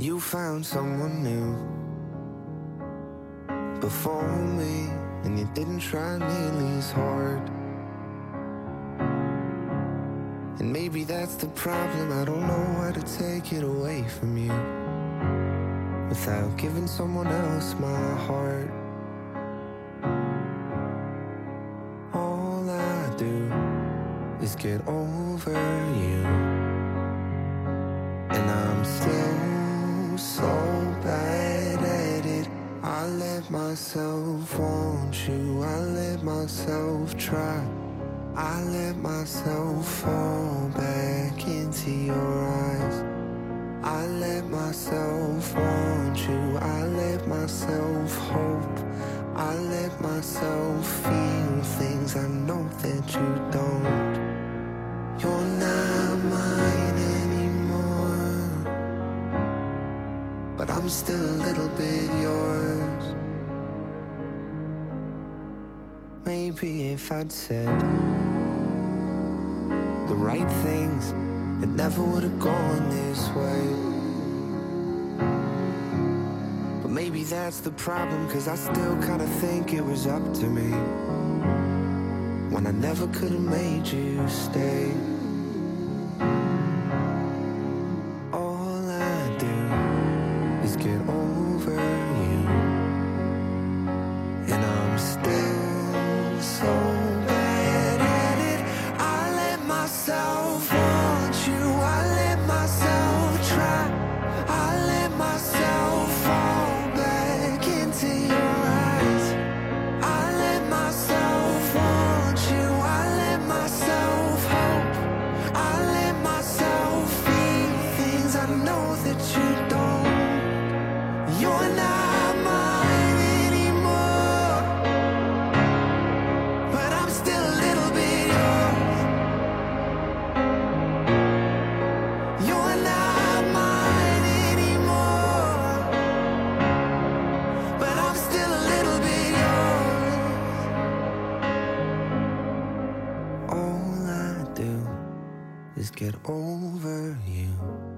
You found someone new before me, and you didn't try nearly as hard. And maybe that's the problem, I don't know how to take it away from you without giving someone else my heart. All I do is get over you, and I'm still so bad at it. I let myself want you, I let myself try, I let myself fall back into your eyes. I let myself want you, I let myself hope, I let myself feel things I know that you don't. You're not mine anymore, but I'm still a little bit yours. Maybe if I'd said the right things, it never would have gone this way. But maybe that's the problem, 'cause I still kinda think it was up to me when I never could have made you stay. All I do is get over you, and I'm still so bad at it. I let myself want you, I let myself try, I let myself fall back into your eyes. I let myself want you, I let myself hope, I let myself feel things I know that you don't. You're not mine anymore, but I'm still a little bit yours. You're not mine anymore, but I'm still a little bit yours. All I do is get over you,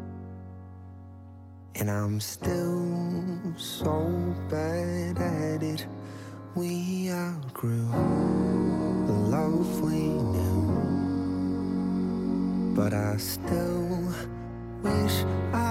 and I'm still so bad at it. We outgrew the love we knew, but I still wish